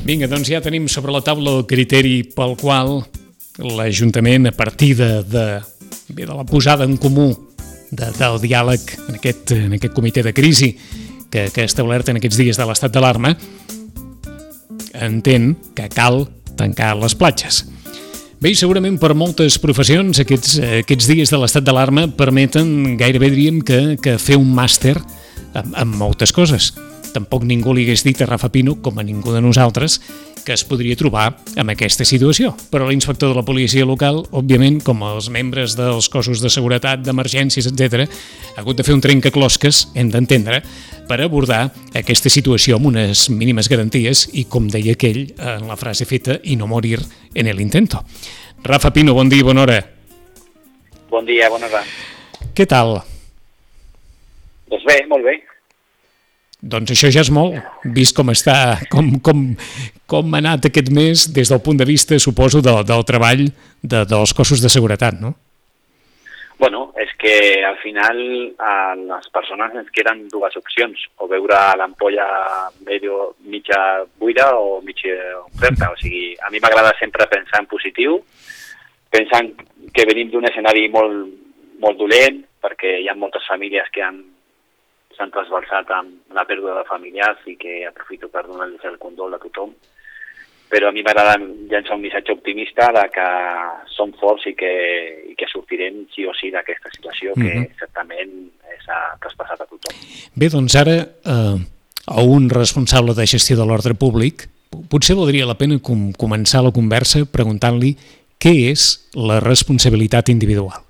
Vinga, doncs ja tenim sobre la taula el criteri pel qual l'Ajuntament, a partir de la posada en comú del diàleg en aquest comitè de crisi que ha establert en aquests dies de l'estat d'alarma, entén que cal tancar les platges. Bé, segurament per moltes professions aquests dies de l'estat d'alarma permeten, gairebé diríem, que fer un màster en moltes coses. Tampoc ningú li hagués dit a Rafa Pino, com a ningú de nosaltres, que es podria trobar en aquesta situació. Però l'inspector de la policia local, òbviament, com els membres dels cossos de seguretat, d'emergències, etc., ha hagut de fer un trencaclosques, hem d'entendre, per abordar aquesta situació amb unes mínimes garanties i, com deia aquell en la frase feta, i no morir en el intento. Rafa Pino, bon dia i bona hora. Bon dia, bona hora. Què tal? Doncs bé, molt bé. Doncs això ja és molt, vist com està, com ha anat aquest mes des del punt de vista, suposo, del treball dels cossos de seguretat, no? Bueno, és que al final a les persones ens queden dues opcions, o veure l'ampolla mitja buida o mitja oberta. O sigui, a mi m'agrada sempre pensar en positiu, pensant que venim d'un escenari molt dolent, perquè hi ha moltes famílies que s'han trasbalsat amb la pèrdua de familiars i que aprofito per donar-los el condol a tothom. Però a mi m'agrada llançar un missatge optimista de que som forts i que sortirem sí o sí d'aquesta situació que certament s'ha traspassat a tothom. Bé, doncs ara a un responsable de gestió de l'ordre públic potser valdria la pena començar la conversa preguntant-li què és la responsabilitat individual.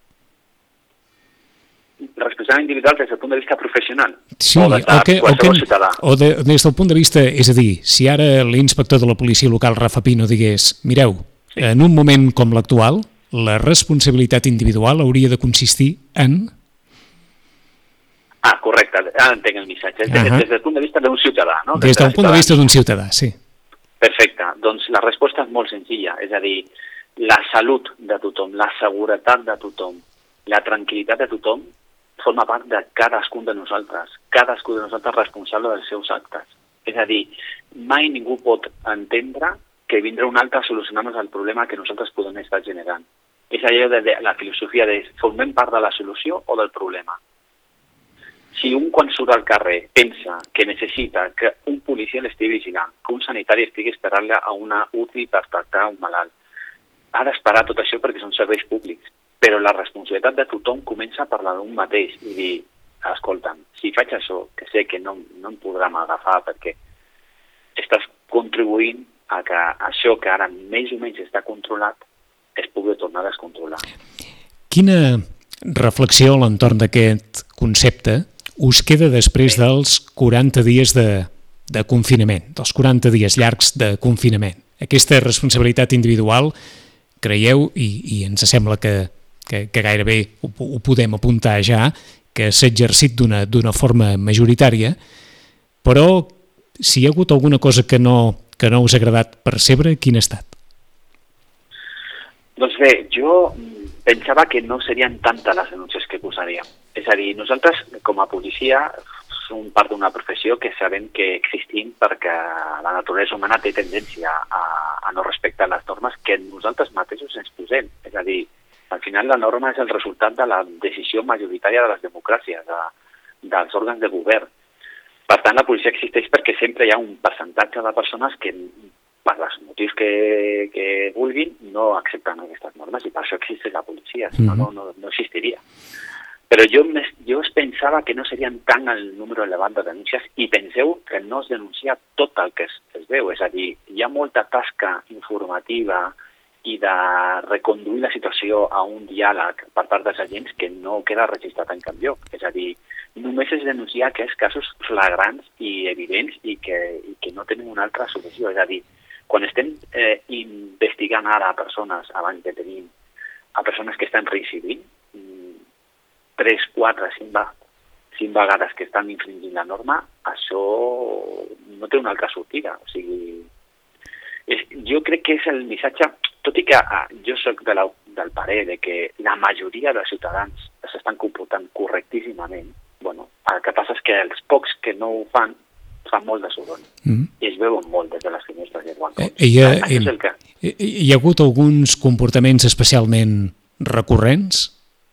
La responsabilitat individual des del punt de vista professional? Sí, o des del punt de vista, és a dir, si ara l'inspector de la policia local, Rafa Pino, digués, mireu, en un moment com l'actual, la responsabilitat individual hauria de consistir en... Ah, correcte, ara entenc el missatge. Des del punt de vista d'un ciutadà, no? Des del punt de vista d'un ciutadà, sí. Perfecte, doncs la resposta és molt senzilla, és a dir, la salut de tothom, la seguretat de tothom, la tranquil·litat de tothom forma part de cadascun de nosaltres responsable dels seus actes. És a dir, mai ningú pot entendre que vindrà un altre a solucionar-nos el problema que nosaltres podem estar generant. És allò de la filosofia de formem part de la solució o del problema. Si un quan surt al carrer pensa que necessita que un policia l'estigui vigilant, que un sanitari estigui esperant-la a una UCI per tractar un malalt, ha d'esperar tot això perquè són serveis públics. Però la responsabilitat de tothom comença a parlar d'un mateix i dir, escolta'm, si faig això, que sé que no em podran agafar perquè estàs contribuint a que això que ara més o menys està controlat es pugui tornar a descontrolar. Quina reflexió a l'entorn d'aquest concepte us queda després dels 40 dies de confinament, dels 40 dies llargs de confinament? Aquesta responsabilitat individual, creieu, i ens sembla que gairebé ho podem apuntar ja, que s'ha exercit d'una forma majoritària, però si hi ha hagut alguna cosa que no us ha agradat percebre, quina ha estat? Doncs bé, jo pensava que no serien tantes les denúncies que posaríem. És a dir, nosaltres, com a policia, som part d'una professió que sabem que existim perquè la naturalesa humana té tendència a no respectar les normes que nosaltres mateixos ens posem. És a dir, al final la norma és el resultat de la decisió majoritària de les democràcies, dels òrgans de govern. Per tant, la policia existeix perquè sempre hi ha un percentatge de persones que, per els motius que vulguin, no accepten aquestes normes i per això existeix la policia, si no, no existiria. Però jo es pensava que no serien tant el número elevat de denúncies i penseu que no es denuncia tot el que es veu. És a dir, hi ha molta tasca informativa i de reconduir la situació a un diàleg per part dels agents que no queda registrat en cap lloc. És a dir, només es denuncia aquests casos flagrants i evidents i que no tenen una altra solució. És a dir, quan estem investigant ara a persones, abans de tenir a persones que estan reincidint, 3, 4, 5 vegades que estan infringint la norma, això no té una altra sortida. O sigui, jo crec que és el missatge, tot i que jo soc del parer de que la majoria dels ciutadans s'estan comportant correctíssimament, bueno, el que passa és que els pocs que no ho fan fa molt de soroll. I es veuen molt des de les finestres dels balcons. Hi ha hagut alguns comportaments especialment recurrents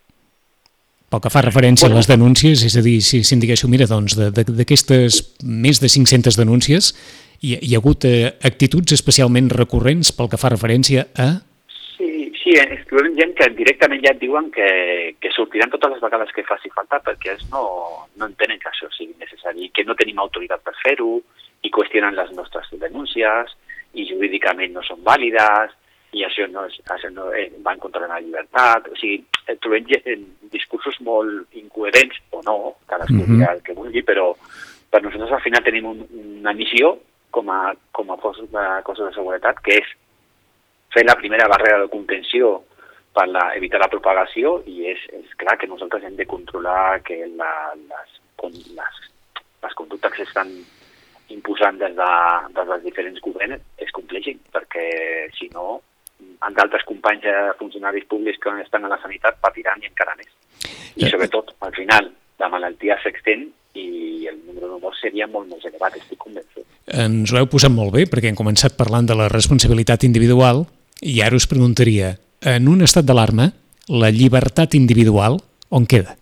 pel que fa referència a les denúncies? És a dir, si em diguéssiu, mira, doncs, d'aquestes més de 500 denúncies, hi ha hagut actituds especialment recurrents pel que fa referència a... Sí, ens trobem gent que directament ja et diuen que sortiran totes les vegades que faci falta perquè ells no entenen que això sigui necessari, que no tenim autoritat per fer-ho i qüestionen les nostres denúncies i jurídicament no són vàlides i això no va en contra de la llibertat. O sigui, trobem discursos molt incoherents o no, cadascú dirà el que vulgui, però per nosaltres al final tenim una missió com a cos de seguretat, que és fer la primera barrera de contenció per evitar la propagació i és clar que nosaltres hem de controlar que les conductes que s'estan imposant des dels diferents governs es compleixin, perquè si no, d'altres companys funcionaris públics que estan a la sanitat patiran i encara més. I sobretot, al final, la malaltia s'extén i el número de morts seria molt més elevat, estic convençut. Ens ho heu posat molt bé, perquè hem començat parlant de la responsabilitat individual i ara us preguntaria, en un estat d'alarma, la llibertat individual on queda?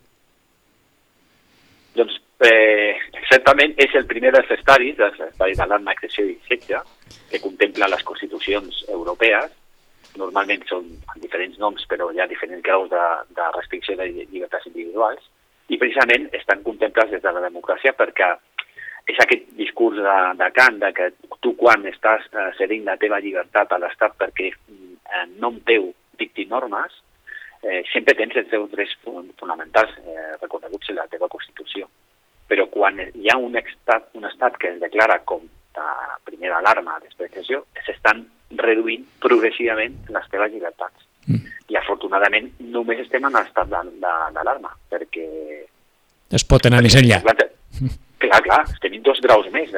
Doncs, certament és el primer dels estadis d'alarma, excepció i excepció, que contempla les constitucions europees. Normalment són amb diferents noms, però hi ha diferents graus de restricció de llibertats individuals, i precisament estan contemplats des de la democràcia perquè és aquest discurs de Kant de que tu quan estàs cedint la teva llibertat a l'Estat perquè en nom teu dicti normes, sempre tens els teus drets fonamentals reconeguts en la teva Constitució. Però quan hi ha un estat que es declara com de primera alarma d'expressió, s'estan reduint progressivament les teves llibertats. I afortunadament només estem en l'estat d'alarma, perquè... Es pot anar més enllà. Clar, tenim 2 graus més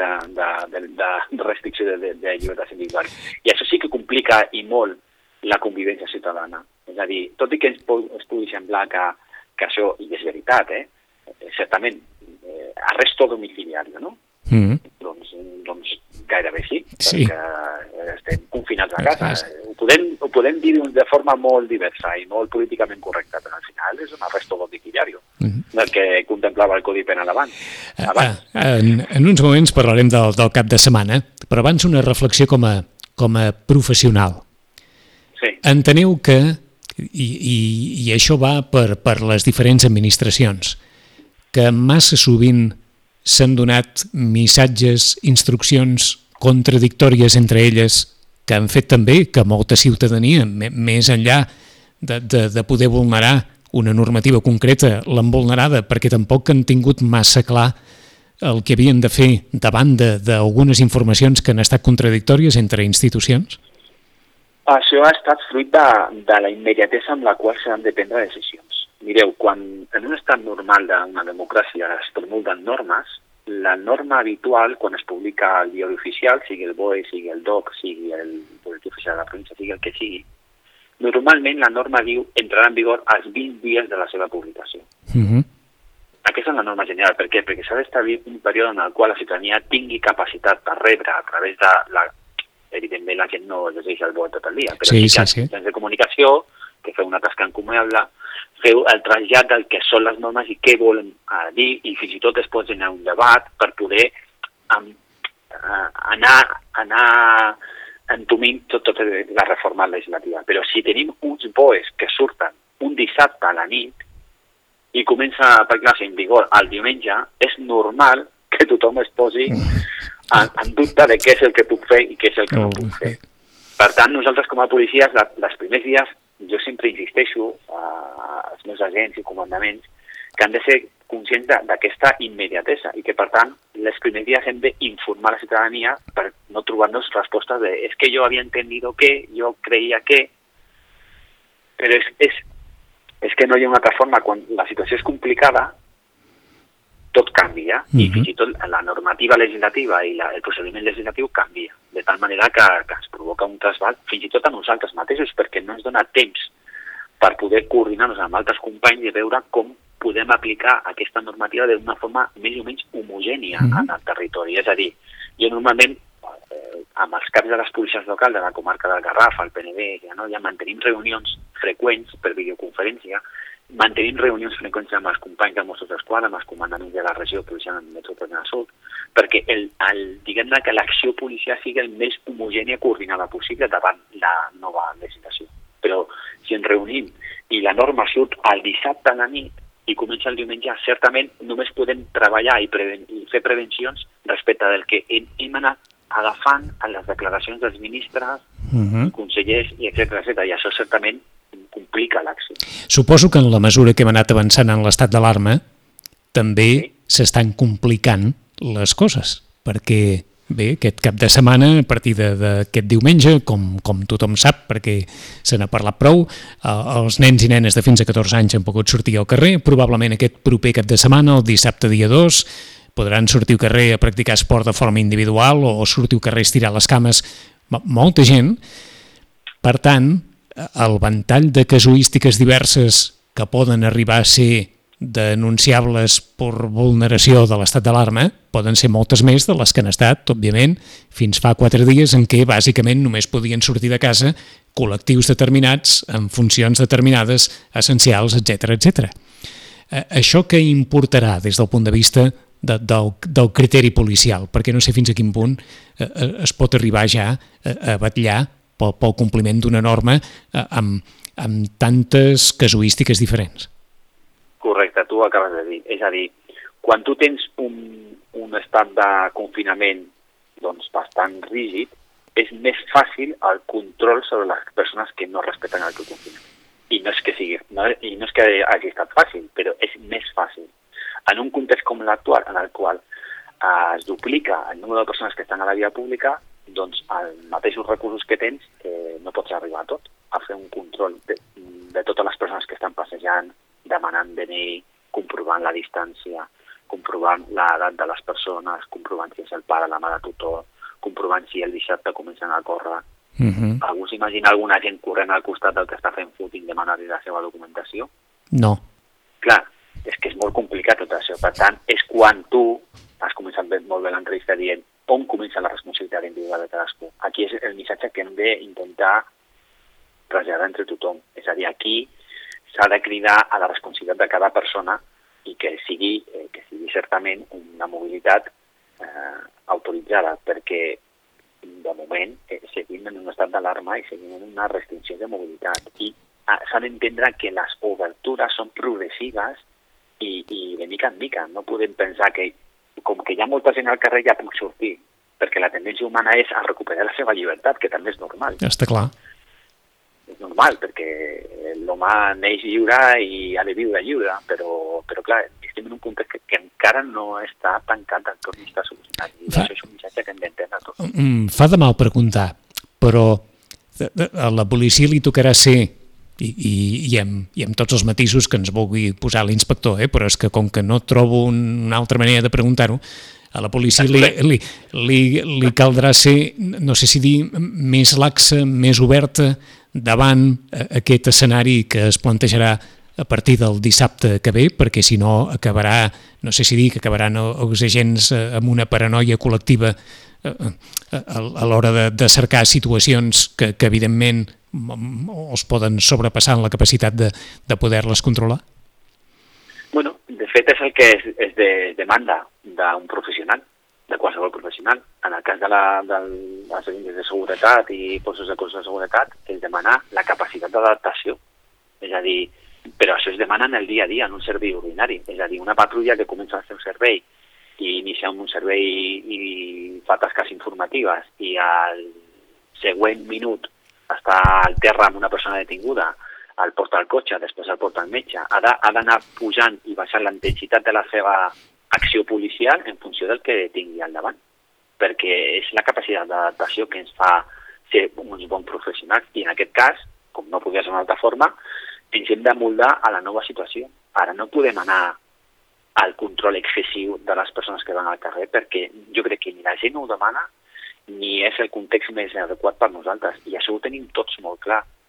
de restricció de llibertats individuals. I això sí que complica i molt la convivència ciutadana. És a dir, tot i que es pugui semblar que això, i és veritat, certament, arresto domiciliari, no? Doncs gairebé sí, perquè estem confinats a casa. Ho podem dir de forma molt diversa i molt políticament correcta, però al final és un arresto domiciliari, del que contemplava el Codi Penal abans. En uns moments parlarem del cap de setmana, però abans una reflexió com a professional. Sí. Enteneu que, i això va per les diferents administracions, que massa sovint s'han donat missatges, instruccions contradictòries entre elles, que han fet també que molta ciutadania, més enllà de poder vulnerar una normativa concreta, l'han vulnerada perquè tampoc han tingut massa clar el que havien de fer davant d'algunes informacions que han estat contradictòries entre institucions? Això ha estat fruit de la immediatesa amb la qual s'han de prendre decisions. Mireu, quan en un estat normal d'una democràcia es promulguen normes, la norma habitual, quan es publica al diari oficial, sigui el BOE, sigui el DOC, sigui el Boletí Oficial de la Província, sigui el que sigui, normalment la norma diu entrarà en vigor als 20 dies de la seva publicació. Aquesta és la norma general. Per què? Perquè s'ha d'establir un període en el qual la ciutadania tingui capacitat per rebre a través de evidentment la gent no llegeix el BOE tot el dia, però sí que mitjans de comunicació, que feu una tasca encomiable, feu el trasllat del que són les normes i què volen dir, i fins i tot es pot generar un debat per poder anar entomint tota la reforma legislativa. Però si tenim uns BOEs que surten un dissabte a la nit i comença per classe en vigor el diumenge, és normal que tothom es posi en dubte de què és el que puc fer i què és el que no puc fer. Per tant, nosaltres com a policies, els primers dies, jo sempre insisteixo als meus agents i comandaments que han de ser conscients d'aquesta immediatesa i que, per tant, els primers dies hem d'informar la ciutadania per no trobar-nos respostes de és que jo havia entendido que, jo creia que... Però és que no hi ha una altra forma. Quan la situació és complicada, tot canvia, i fins i tot la normativa legislativa i el procediment legislatiu canvia, de tal manera que es provoca un trasbal, fins i tot a nosaltres mateixos, perquè no ens dona temps per poder coordinar-nos amb altres companys i veure com podem aplicar aquesta normativa d'una forma més o menys homogènia en el territori. És a dir, jo normalment, amb els caps de les policies locals de la comarca del Garraf, el PNB, ja mantenim reunions freqüents per videoconferència, mantenim reunions freqüents amb els companys de Mossos d'Esquadra, amb els comandaments de la regió policial metropolitana sud, perquè diguem-ne que l'acció policial sigui el més homogènia i coordinada possible davant la nova legislació. Però si ens reunim i la norma surt el dissabte a la nit i comença el diumenge, certament només podem treballar i fer prevencions respecte del que hem anat agafant a les declaracions dels ministres, consellers, i etcètera, i això certament complica l'acció. Suposo que en la mesura que hem anat avançant en l'estat d'alarma també s'estan complicant les coses, perquè bé, aquest cap de setmana, a partir d'aquest diumenge, com tothom sap, perquè se n'ha parlat prou, els nens i nenes de fins a 14 anys han pogut sortir al carrer, probablement aquest proper cap de setmana, el dissabte dia 2, podran sortir al carrer a practicar esport de forma individual o sortir al carrer a estirar les cames, molta gent. Per tant, el ventall de casuístiques diverses que poden arribar a ser denunciables per vulneració de l'estat d'alarma poden ser moltes més de les que han estat, òbviament, fins fa 4 dies en què bàsicament només podien sortir de casa col·lectius determinats, en funcions determinades, essencials, etc. Això què importarà des del punt de vista del criteri policial? Perquè no sé fins a quin punt es pot arribar ja a batllar pel compliment d'una norma amb tantes casuístiques diferents. Correcte, tu ho acabes de dir. És a dir, quan tu tens un estat de confinament bastant rígid, és més fàcil el control sobre les persones que no respecten el confinament. I no és que hagi estat fàcil, però és més fàcil. En un context com l'actual, en el qual es duplica el número de persones que estan a la via pública, doncs els mateixos recursos que tens no pots arribar a tot, a fer un control de totes les persones que estan passejant, demanant DNI, comprovant la distància, comprovant l'edat de les persones, comprovant si és el pare, la mare, tutor, comprovant si el dissabte comencen a córrer. Algú s'imagina alguna gent corrent al costat del que està fent footing demanant-li la seva documentació? No. Clar, és que és molt complicat tot això. Per tant, és quan tu has començat molt bé l'entrevista dient on comença la responsabilitat individual de cadascú. Aquí és el missatge que hem d'intentar traslladar entre tothom. És a dir, aquí s'ha de cridar a la responsabilitat de cada persona i que sigui certament una mobilitat autoritzada, perquè de moment seguim en un estat d'alarma i seguim en una restricció de mobilitat. I s'ha d'entendre que les obertures són progressives i de mica en mica. No podem pensar que com que hi ha molta gent al carrer ja puc sortir, perquè la tendència humana és a recuperar la seva llibertat, que també és normal. Està clar. És normal, perquè l'humà neix lliure i ha de viure lliure, però clar, estem en un context que encara no està tancat, encara no està solucionat. I això és un missatge que hem d'entendre tots. Fa de mal preguntar, però a la policia li tocarà ser, i amb tots els matisos que ens vulgui posar l'inspector, però és que com que no trobo una altra manera de preguntar-ho, a la policia li caldrà ser, no sé si dir, més laxa, més oberta davant aquest escenari que es plantejarà a partir del dissabte que ve, perquè si no acabarà, no sé si dir que acabaran els agents amb una paranoia col·lectiva a l'hora de cercar situacions que evidentment els poden sobrepassar en la capacitat de poder-les controlar? Bueno, de fet és el que es demanda d'un professional, de qualsevol professional. En el cas dels agents de seguretat i cossos de seguretat es demana la capacitat d'adaptació. És a dir, però això es demana en el dia a dia, en un servei ordinari. És a dir, una patrulla que comença a fer un servei i inicia un servei i fa tasques informatives i al següent minut està al terra amb una persona detinguda, el porta al cotxe, després el porta al metge, ha d'anar pujant i baixant la intensitat de la seva acció policial en funció del que tingui al davant, perquè és la capacitat d'adaptació que ens fa ser uns bons professionals i en aquest cas, com no podia ser d'una altra forma, ens hem de moldar a la nova situació. Ara no podem anar al control excessiu de les persones que van al carrer perquè jo crec que ni la gent ho demana ni és el context més adequat per nosaltres. I això ho tenim tots molt clar,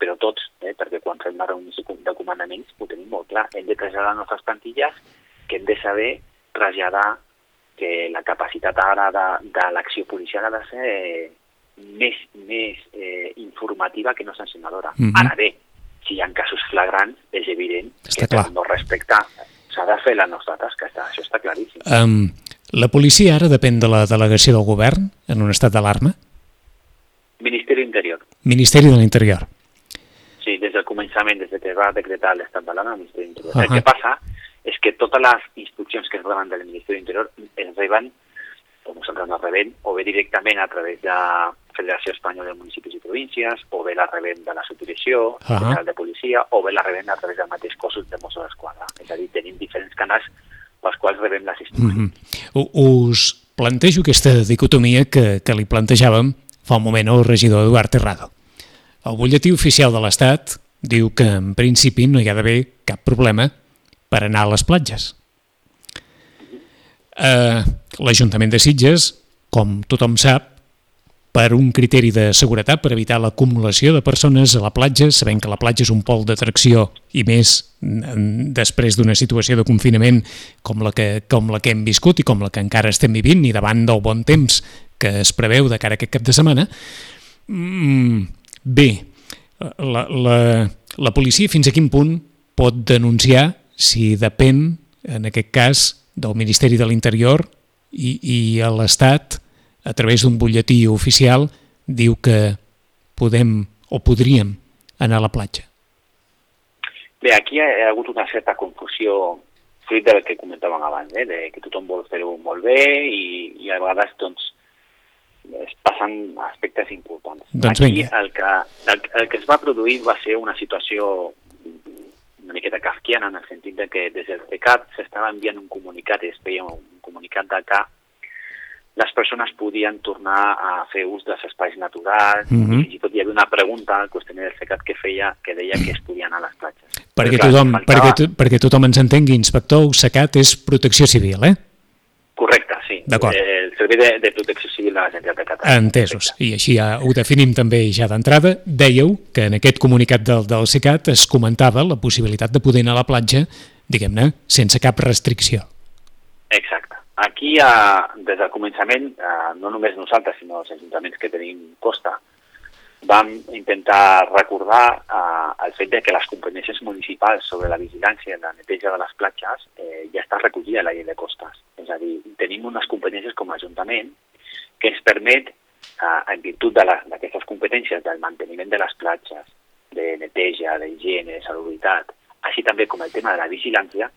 però tots, perquè quan fem la reunió de comandaments ho tenim molt clar. Hem de traslladar les nostres plantilles, que hem de saber traslladar que la capacitat ara de l'acció policial ha de ser més informativa que no sancionadora. Ara bé, si hi ha casos flagrants, és evident que per no respectar s'ha de fer la nostra tasca, això està claríssim. La policia ara depèn de la delegació del govern en un estat d'alarma? Ministeri d'Interior. Ministeri de l'Interior. Sí, des del començament, des que va decretar l'estat d'alarma, el Ministeri d'Interior. El que passa és que totes les instruccions que es reben del Ministeri d'Interior es reben, o nosaltres les rebem, o bé directament a través de la Federació Espanyola de Municipis i Províncies, o bé la rebem de la Subdirecció General de Policia, o bé la rebem a través del mateix cossos de Mossos d'Esquadra. És a dir, tenim diferents canals pels quals rebem les instruccions. Us plantejo aquesta dicotomia que li plantejàvem fa un moment al regidor Eduard Terrado. El butlletí oficial de l'Estat diu que en principi no hi ha d'haver cap problema per anar a les platges. L'Ajuntament de Sitges, com tothom sap, per un criteri de seguretat, per evitar l'acumulació de persones a la platja, sabent que la platja és un pol d'atracció i més després d'una situació de confinament com la que hem viscut i com la que encara estem vivint i davant del bon temps que es preveu de cara a aquest cap de setmana. Bé, la policia fins a quin punt pot denunciar si depèn, en aquest cas, del Ministeri de l'Interior i a l'Estat, a través d'un butlletí oficial, diu que podem o podríem anar a la platja? Bé, aquí hi ha hagut una certa confusió fruit del que comentàvem abans, de que tothom vol fer-ho molt bé i a vegades doncs, es passen aspectes importants. Doncs aquí el que es va produir va ser una situació una miqueta kafkiana, en el sentit de que des del CECAT s'estava enviant un comunicat, es feia un comunicat de que les persones podien tornar a fer ús dels espais naturals, i fins i tot hi havia una pregunta al qüestionari del CECAT que deia que es podia anar a les platges. Perquè tothom ens entengui, inspector, el CECAT és protecció civil, Correcte, sí. El Servei de Protecció Civil de la Generalitat de Catalunya. Entesos. I així ja ho definim també ja d'entrada. Dèieu que en aquest comunicat del CECAT es comentava la possibilitat de poder anar a la platja, diguem-ne, sense cap restricció. Exacte. Aquí, des del començament, no només nosaltres, sinó els ajuntaments que tenim costa, vam intentar recordar el fet de que les competències municipals sobre la vigilància i la neteja de les platges ja està recollida a la llei de costes. És a dir, tenim unes competències com a Ajuntament que ens permet, en virtut d'aquestes competències del manteniment de les platges, de neteja, d'higiene, de salubritat, així també com el tema de la vigilància,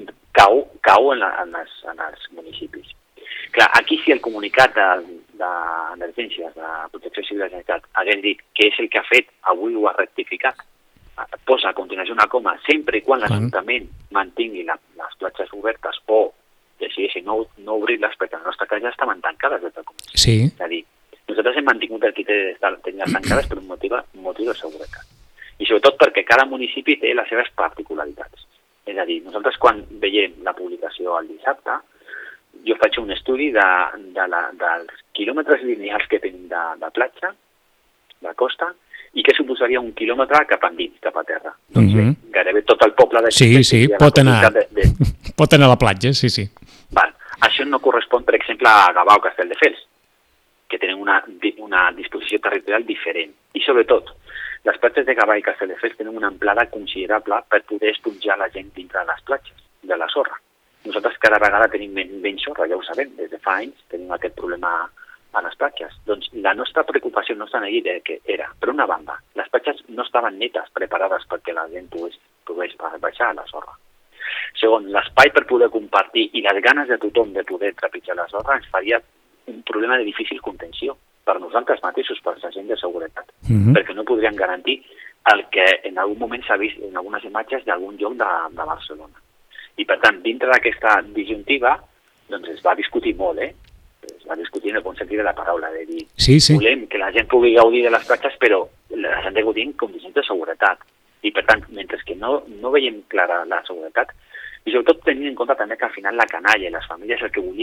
cau en els municipis. Clar, aquí si el comunicat d'emergències de Protecció Civil de la Generalitat hagués dit que és el que ha fet, avui ho ha rectificat, posa a continuació una coma, sempre i quan l'Ajuntament mantingui les platges obertes o decideixi no obrir-les perquè la nostra casa estaven tancades des del començament. Sí. És a dir, nosaltres hem mantingut el criteri de tenir-les tancades per un motiu de seguretat. I sobretot perquè cada municipi té les seves particularitats. És a dir, nosaltres quan veiem la publicació el dissabte, jo faig un estudi dels quilòmetres lineals que tenim de platja, de costa, i què suposaria un quilòmetre cap endins, cap a terra. Doncs bé, gairebé tot el poble de... Sí, pot anar a la platja, sí. Val. Això no correspon, per exemple, a Gavà o Castelldefels, que tenen una disposició territorial diferent. I sobretot, les platges de Gavà i Castelldefels tenen una amplada considerable per poder esponjar la gent dintre de les platges, de la sorra. Nosaltres cada vegada tenim menys sorra, ja ho sabem, des de fa anys tenim aquest problema a les platges. Doncs la nostra preocupació no era, per una banda, les platges no estaven netes, preparades perquè la gent pogués baixar a la sorra. Segon, l'espai per poder compartir i les ganes de tothom de poder trepitjar la sorra ens faria un problema de difícil contenció per nosaltres mateixos, per la gent de seguretat, perquè no podrien garantir el que en algun moment s'ha vist en algunes imatges d'algun lloc de Barcelona. I, per tant, dintre d'aquesta disjuntiva, doncs es va discutir molt, Es va discutir en el bon sentit de la paraula, de dir, volem que la gent pugui gaudir de les platges, però les han de gaudir en condicions de seguretat. I, per tant, mentre que no veiem clara la seguretat, i sobretot tenint en compte també que al final la canalla i les famílies el que volien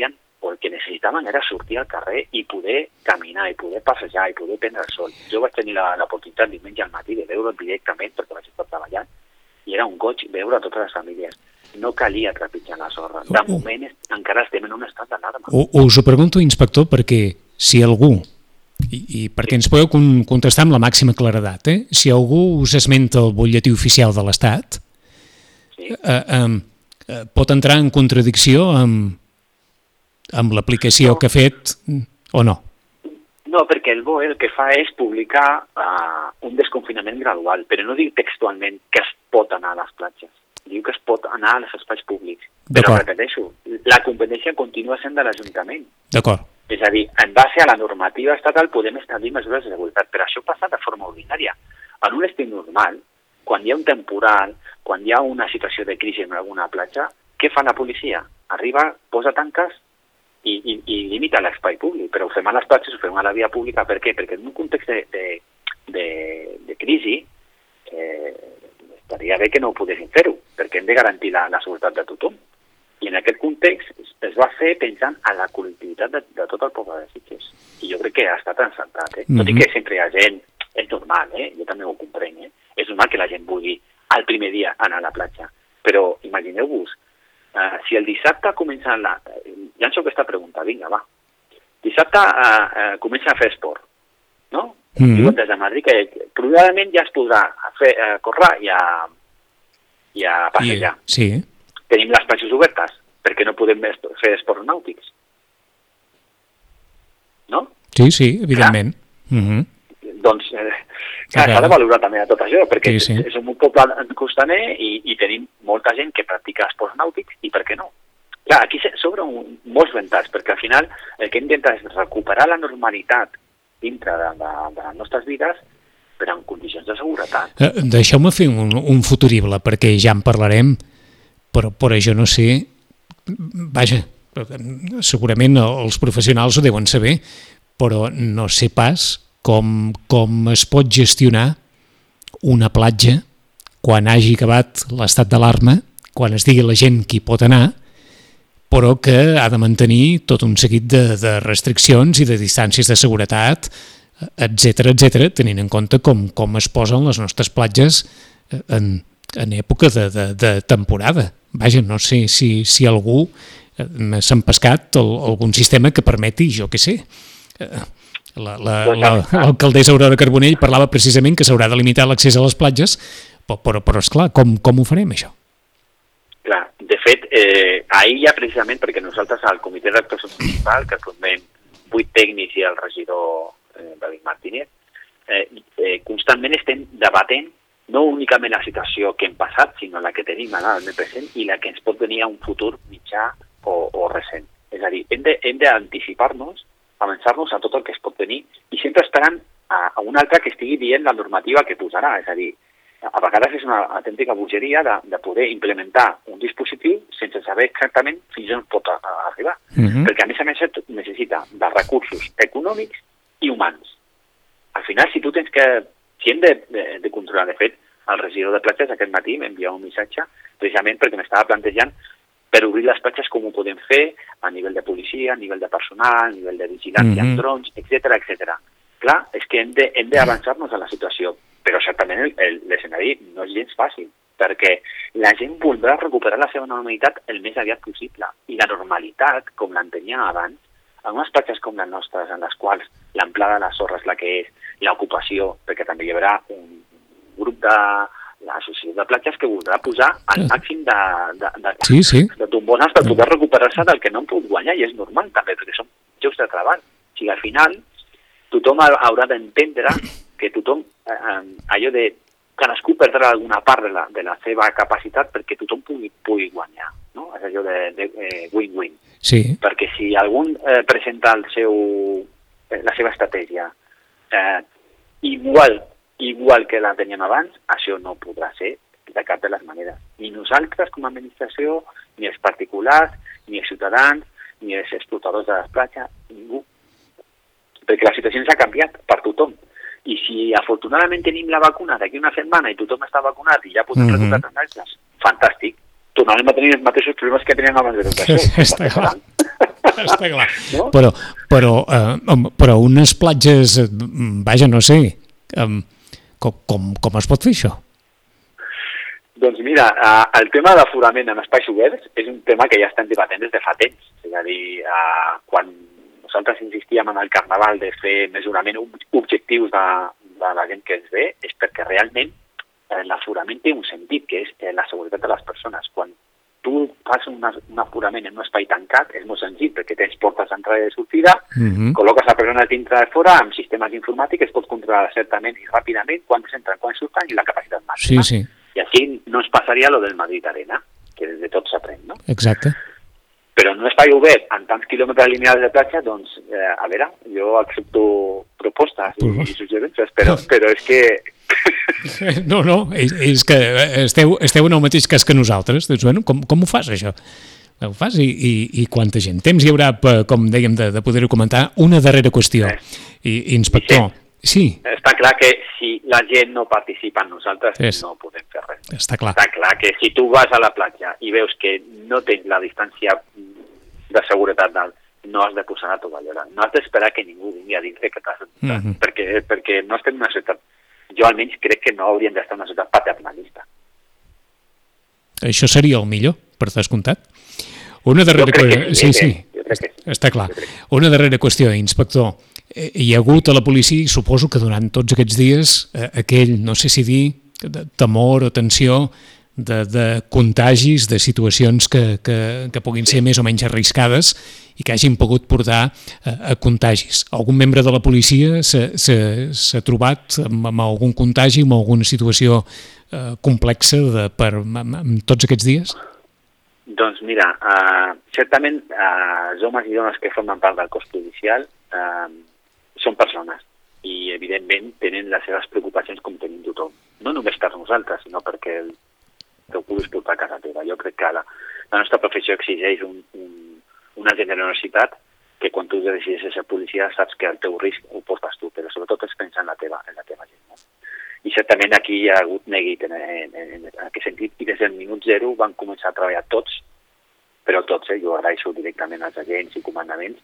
o el que necessitaven era sortir al carrer i poder caminar, i poder passejar, i poder prendre el sol. Jo vaig tenir l'oportunitat diumenge al matí de veure'l directament, perquè vaig estar treballant, i era un goig veure totes les famílies. No calia trepitjar la sorra. De moment encara estem en un estat d'alarma. Us ho pregunto, inspector, perquè si algú, i perquè ens podeu contestar amb la màxima claredat, si algú us esmenta el butlletí oficial de l'Estat, pot entrar en contradicció amb l'aplicació que ha fet o no? No, perquè el BOE el que fa és publicar un desconfinament gradual, però no diu textualment que es pot anar a les platges. Diu que es pot anar als espais públics. Però repeteixo, la competència continua sent de l'Ajuntament. D'acord. És a dir, en base a la normativa estatal podem establir mesures de seguretat, però això passa de forma ordinària. En un estiu normal, quan hi ha un temporal, quan hi ha una situació de crisi en alguna platja, què fa la policia? Arriba, posa tanques i limita l'espai públic, però ho fem a les platges, ho fem a la via pública. Per què? Perquè en un context de crisi estaria bé que no ho poguéssim fer-ho, perquè hem de garantir la seguretat de tothom. I en aquest context es va fer pensant en la col·lectivitat de tot el poble de Sitges. I jo crec que ha estat encertat. Tot i que sempre hi ha gent, és normal, jo també ho comprenc, és normal que la gent vulgui al primer dia anar a la platja. Però imagineu-vos, si el dissabte comença llanço aquesta pregunta, vinga, va. Dissabte comença a fer esport, no? Diuen des de Madrid que probablement ja es podrà córrer i a passejar. Sí. Tenim les platges obertes, perquè no podem fer esports nàutics. No? Sí, evidentment. Doncs s'ha de valorar també tot això, perquè som un poble costaner i tenim molta gent que practica esports nàutics, i per què no? Clar, aquí s'obren molts ventants, perquè al final el que intenta és recuperar la normalitat dintre de les nostres vides, però en condicions de seguretat. Deixeu-me fer un futurible, perquè ja en parlarem, però jo no sé, vaja, segurament els professionals ho deuen saber, però no sé pas com es pot gestionar una platja quan hagi acabat l'estat d'alarma, quan es digui la gent qui pot anar, però que ha de mantenir tot un seguit de restriccions i de distàncies de seguretat, etc., tenint en compte com es posen les nostres platges en època de temporada. Vaja, no sé si algú s'ha empescat algun sistema que permeti, jo què sé. L'alcaldessa Aurora Carbonell parlava precisament que s'haurà de limitar l'accés a les platges, però esclar, com ho farem, això? Clar, de fet, ahir ja precisament, perquè nosaltres al comitè d'actuació municipal, que formem 8 tècnics i el regidor David Martínez, constantment estem debatent no únicament la situació que hem passat, sinó la que tenim ara al present i la que ens pot venir a un futur mitjà o recent. És a dir, hem d'anticipar-nos, avançar-nos a tot el que es pot venir i sempre esperant a un altre que estigui dient la normativa que posarà. És a dir, a vegades és una autèntica bogeria de poder implementar un dispositiu sense saber exactament fins on pot arribar. Perquè a més necessita de recursos econòmics i humans. Al final, si hem de controlar, de fet, el regidor de platges aquest matí m'envia un missatge precisament perquè m'estava plantejant per obrir les platges com ho podem fer a nivell de policia, a nivell de personal, a nivell de vigilància amb drons, etc. Clar, és que hem d'avançar-nos a la situació, però certament l'escenari no és gens fàcil, perquè la gent voldrà recuperar la seva normalitat el més aviat possible, i la normalitat, com l'entenia abans, en unes platges com les nostres, en les quals l'amplada de la sorra és la que és, l'ocupació, perquè també hi haurà un grup de l'associació de platges que voldrà posar el màxim de tombones per poder recuperar-se del que no han pogut guanyar, i és normal també, perquè són llocs de treball. O sigui, al final, tothom haurà d'entendre que tothom, allò de cadascú perdrà alguna part de la seva capacitat perquè tothom pugui guanyar, no? És allò de win-win. Sí. Perquè si algú presenta la seva estratègia igual que la teníem abans, això no podrà ser de cap de les maneres. Ni nosaltres com a administració, ni els particulars, ni els ciutadans, ni els explotadors de les platges, ningú. Perquè la situació s'ha canviat per tothom. I si afortunadament tenim la vacuna d'aquí una setmana i tothom està vacunat i ja podem recuperar les fantàstic. Tornarem a tenir els mateixos problemes que teníem abans de tot això. Està clar. Està clar. No? Però unes platges, vaja, no sé, com es pot fer això? Doncs mira, el tema d'aforament en espais oberts és un tema que ja estem debatent des de fa temps. És a dir, quan nosaltres insistíem en el Carnaval de fer mesurament objectius de la gent que ens ve, és perquè realment l'aforament té un sentit, que és la seguretat de les persones. Quan tu fas un aforament en un espai tancat, és molt senzill, perquè tens portes d'entrada i de sortida, col·loques la persona dintre de fora, amb sistemes informàtics, es pot controlar certament i ràpidament quan entren, quan surten i la capacitat màxima. Sí. I aquí no es passaria lo del Madrid Arena, que de tot s'aprèn, no? Exacte. Però en un espai obert, amb tants quilòmetres lineals de platja, doncs, a veure, jo accepto propostes i suggerències, però és que... No, és que esteu en el mateix cas que nosaltres. Doncs, bueno, com ho fas, això? Ho fas i quanta gent? Temps hi haurà, com dèiem, de poder-ho comentar. Una darrera qüestió. Inspector, sí. Està clar que si la gent no participa en nosaltres, no podem fer res. Està clar. Està clar que si tu vas a la platja i veus que no tens la distància de seguretat dalt, no has de posar la tovallera. No has d'esperar que ningú vingui a dintre que t'has perquè no estem en una societat. Jo almenys crec que no hauríem d'estar en una societat paternalista. Això seria el millor, per descomptat. Una darrera qüestió. Sí. Està clar. Una darrera qüestió, inspector. Hi ha hagut a la policia, i suposo que durant tots aquests dies, aquell, no sé si dir, temor o tensió de contagis, de situacions que puguin ser més o menys arriscades i que hagin pogut portar a contagis. Algun membre de la policia s'ha trobat amb algun contagi, amb alguna situació complexa en tots aquests dies? Doncs mira, certament els homes i dones que formen part del cos policial són persones i evidentment tenen les seves preocupacions com tenim tothom. No només per nosaltres, sinó perquè ho puguis portar a casa teva. Jo crec que la nostra professió exigeix una generositat que quan tu decideixes ser policia saps que el teu risc ho portes tu, però sobretot és pensar en la teva gent. No? I certament aquí hi ha hagut neguit en aquest sentit, i des del minut zero van començar a treballar tots, però tots, jo agraeixo directament als agents i comandaments,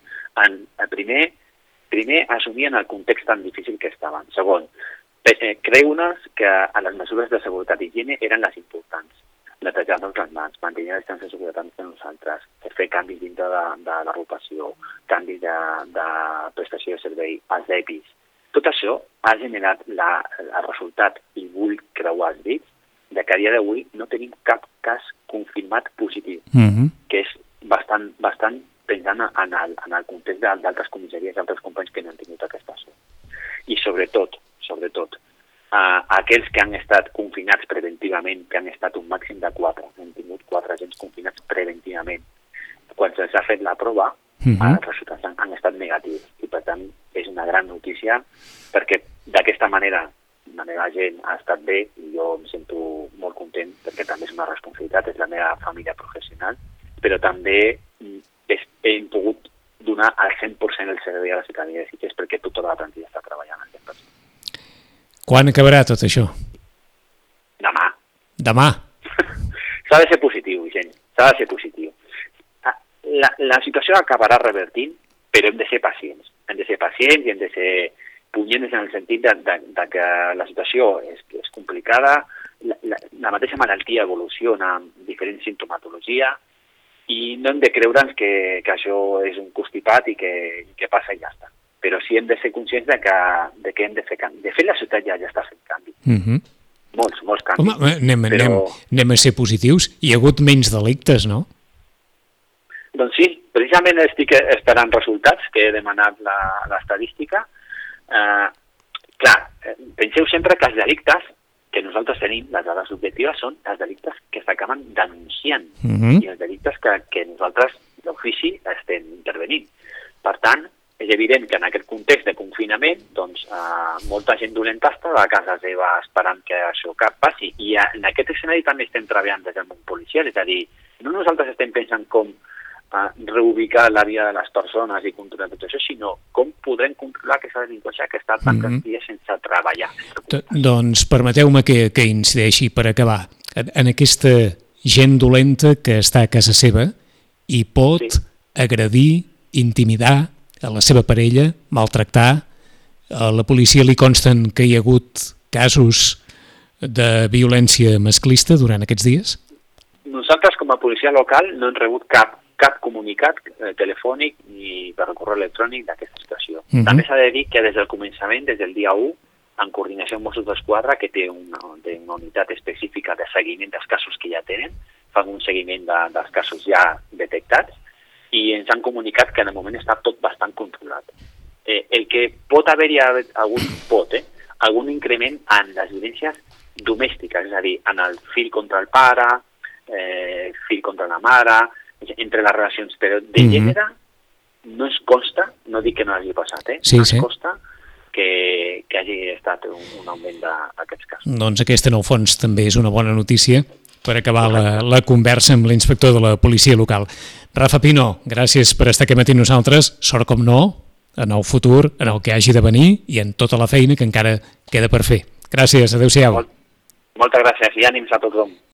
primer assumien el context tan difícil que estaven. Segon, creu-nos que a les mesures de seguretat i higiene eren les importants. Netejar-nos les mans, mantenir la distància de seguretat entre nosaltres, fer canvis dintre de l'agrupació, canvis de prestació de servei, els EPIs. Tot això ha generat el resultat, i vull creuar els dits, de que a dia d'avui no tenim cap cas confirmat positiu, que és bastant pensant en el context d'altres comissaries, d'altres companys que no han tingut aquesta sort. I sobretot, aquells que han estat confinats preventivament, que han estat un màxim de 4, hem tingut 4 agents confinats preventivament. Quan se'ls ha fet la prova, els resultats han estat negatius i per tant és una gran notícia perquè d'aquesta manera la meva gent ha estat bé i jo em sento molt content perquè també és una responsabilitat, és la meva família professional, però també hem pogut donar al 100% el servei a la ciutadania de Sitges perquè tota la plantilla està treballant al 100%. Quan acabarà tot això? Demà? S'ha de ser positiu, gent, s'ha de ser positiu. La situació acabarà revertint, però hem de ser pacients. Hem de ser pacients i hem de ser punyents en el sentit de que la situació és complicada, la mateixa malaltia evoluciona amb diferent sintomatologia i no hem de creure'ns que això és un constipat i que passa i ja està. Però sí hem de ser conscients de que hem de fer canvi. De fet, la ciutat ja està fent canvi. Molts canvis. Home, anem a ser positius. Hi ha hagut menys delictes, no? Doncs sí, precisament estic esperant resultats, que he demanat l'estadística. Clar, penseu sempre que els delictes que nosaltres tenim, les dades objectives, són els delictes que s'acaben denunciant i els delictes que nosaltres d'ofici estem intervenint. Per tant, és evident que en aquest context de confinament, doncs, molta gent dolenta està a casa seva esperant que això passi. I en aquest escenari també estem treballant des del món policial, és a dir, no nosaltres estem pensant com reubicar la vida de les persones i controlar tot això, sinó com podrem controlar aquesta delinqüència que està tants dies sense treballar. Doncs permeteu-me que incideixi per acabar. En aquesta gent dolenta que està a casa seva i pot agredir, intimidar a la seva parella, maltractar. A la policia li consten que hi ha hagut casos de violència masclista durant aquests dies? Nosaltres, com a policia local, no hem rebut cap comunicat telefònic ni per correu electrònic d'aquesta situació. També s'ha de dir que des del començament, des del dia 1, en coordinació amb Mossos d'Esquadra, que té una unitat específica de seguiment dels casos que ja tenen, fan un seguiment dels casos ja detectats i ens han comunicat que en el moment està tot bastant controlat. El que pot haver-hi algun increment en les violències domèstiques, és a dir, en el fill contra el pare, fill contra la mare, entre les relacions, però de gènere no es consta, no dic que no hagi passat, no es consta que hagi estat un augment d'aquests casos. Doncs aquesta, en el fons, també és una bona notícia per acabar la conversa amb l'inspector de la policia local. Rafa Pino, gràcies per estar aquest matí amb nosaltres. Sort com no, en el futur, en el que hagi de venir i en tota la feina que encara queda per fer. Gràcies, adeu-siau. Moltes gràcies i ànims a tothom.